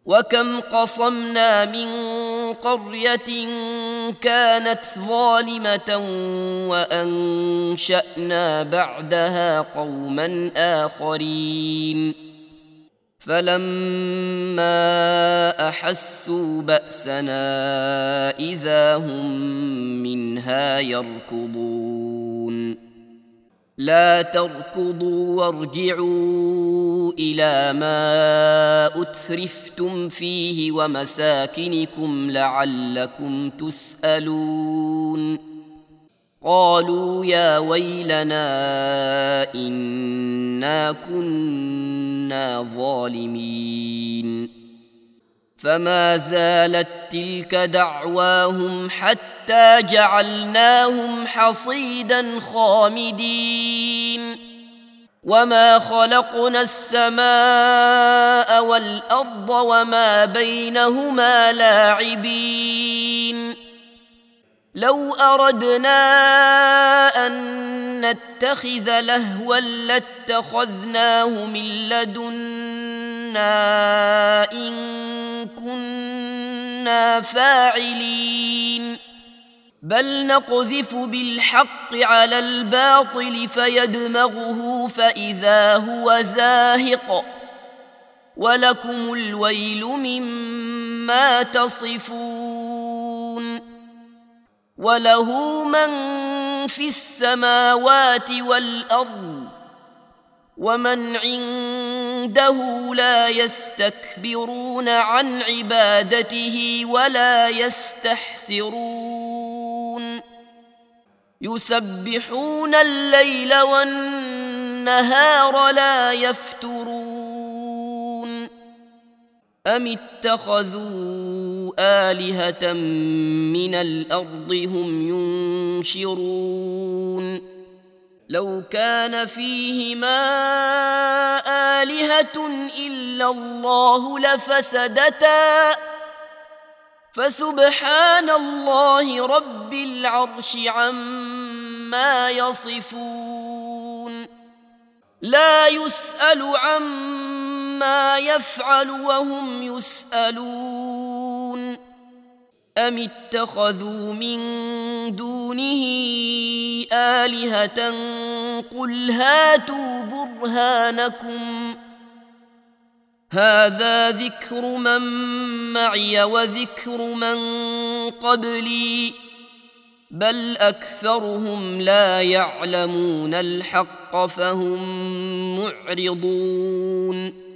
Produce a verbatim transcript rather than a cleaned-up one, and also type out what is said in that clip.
وكم قصمنا من قرية كانت ظالمة وأنشأنا بعدها قوما آخرين فلما أحسوا بأسنا إذا هم منها يركضون لا تركضوا وارجعوا إلى ما أترفتم فيه ومساكنكم لعلكم تسألون قالوا يا ويلنا إنا كنا ظالمين فما زالت تلك دعواهم حتى جعلناهم حصيدا خامدين وما خلقنا السماء والأرض وما بينهما لاعبين لو أردنا أن نتخذ لهوا لاتخذناه من لدنا إن كنا فاعلين بل نقذف بالحق على الباطل فيدمغه فإذا هو زاهق ولكم الويل مما تصفون وله من في السماوات والأرض ومن عنده لا يستكبرون عن عبادته ولا يستحسرون يسبحون الليل والنهار لا يفترون أم اتخذوا آلهة من الأرض هم ينشرون لو كان فيهما آلهة إلا الله لفسدتا فسبحان الله رب العرش عما يصفون لا يسأل عما يفعل وهم يسألون أم اتخذوا من دونه آلهة قل هاتوا برهانكم هذا ذكر من معي وذكر من قبلي بل أكثرهم لا يعلمون الحق فهم معرضون